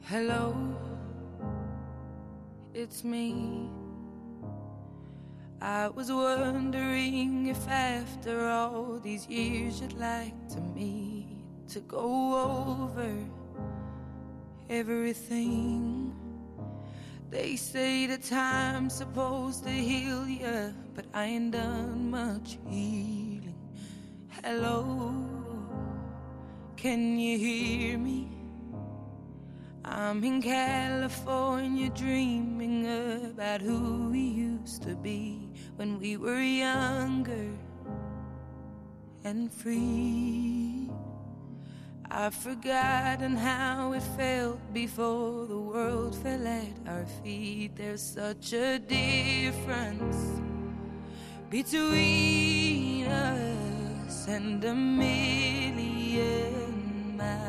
Hello, it's me. I was wondering if after all these years you'd like to meet to go over everything. They say the time's supposed to heal ya, but I ain't done much healing. Hello, can you hear me? I'm in California dreaming about who we used to be when we were younger and free. I've forgotten how it felt before the world fell at our feet. There's such a difference between us and a million miles.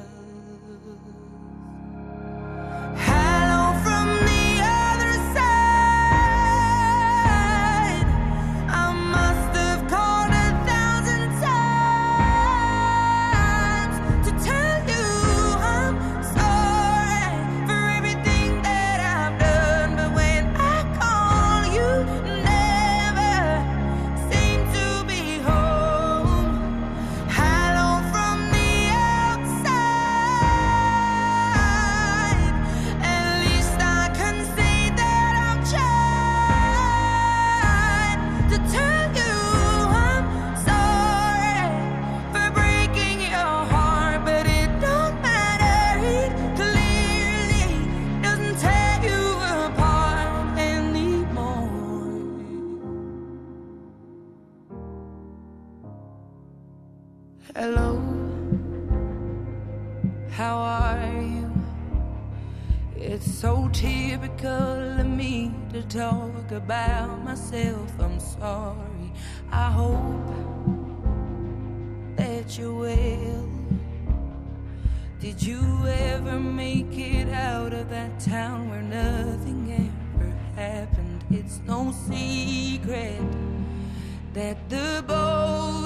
Hello, how are you? It's so typical of me to talk about myself. I'm sorry. I hope that you're well. Did you ever make it out of that town where nothing ever happened? It's no secret that the boat